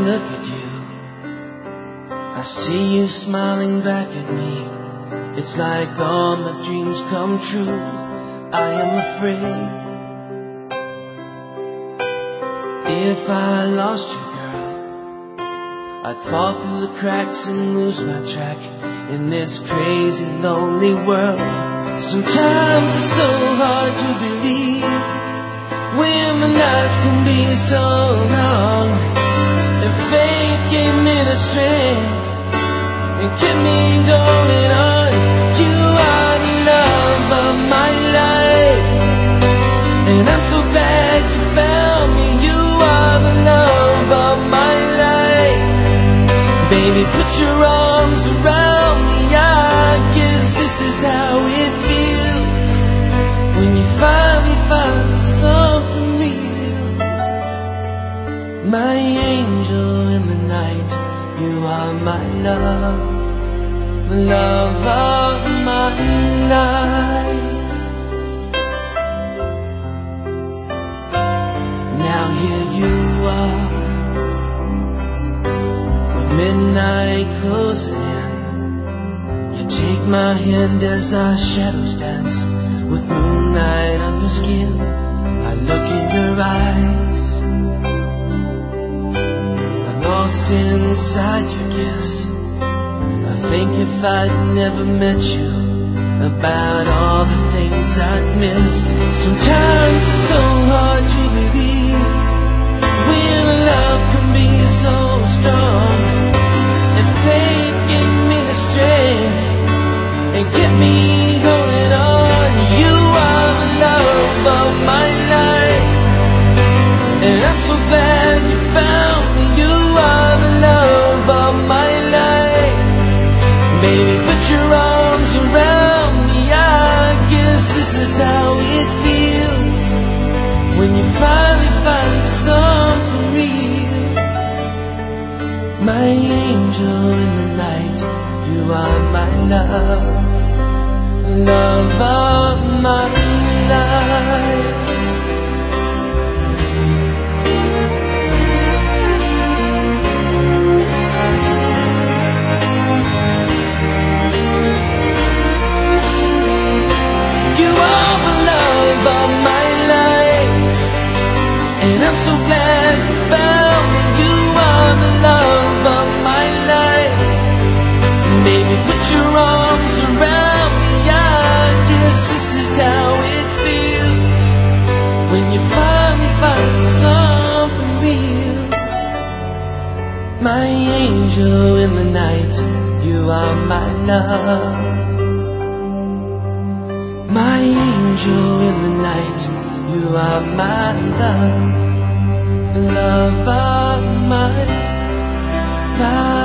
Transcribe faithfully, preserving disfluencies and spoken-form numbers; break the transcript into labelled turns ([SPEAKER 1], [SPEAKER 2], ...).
[SPEAKER 1] look at you, I see you smiling back at me. It's like all my dreams come true. I am afraid if I lost you, girl, I'd fall through the cracks and lose my track in this crazy, lonely world. Sometimes it's so hard to believe when the nights can be so long, and faith gave me the strength and kept me going on. You are the love of my life, and I'm so glad you found me. You are the love of my life. Baby, put your arms around me. I guess this is how it feels when you finally find something real. My angel in the night, you are my love, love of my life. Now here you are, with midnight closing in. You take my hand as our shadows dance, with moonlight on your skin. I look in your eyes, I'm lost inside your kiss. I think if I'd never met you, about all the things I'd missed. Sometimes it's so hard to believe when love can be so strong, and faith gave me the strength and kept me going on. You are the love of my life, and I'm so glad you found me. You are the love of my life. Baby, put your arms around me. I guess this is how it feels when you finally find something real. My angel in the night, you are my love, love of my life. I'm so glad you found me. You are the love of my life. Baby, put your arms around me. I guess this is how it feels when you finally find something real. My angel in the night, you are my love. My angel in the night, you are my love, love of my life.